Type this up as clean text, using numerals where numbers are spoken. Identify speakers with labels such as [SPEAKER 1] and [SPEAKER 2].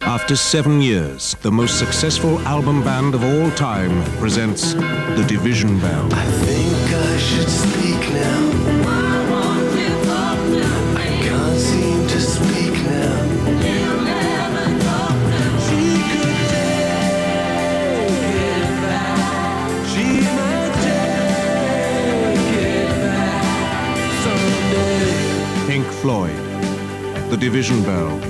[SPEAKER 1] After 7 years, the most successful album band of all time presents The Division Bell.
[SPEAKER 2] I think I should speak now. I can't seem to speak now. She could take it back. She might take it back someday.
[SPEAKER 1] Pink Floyd, The Division Bell.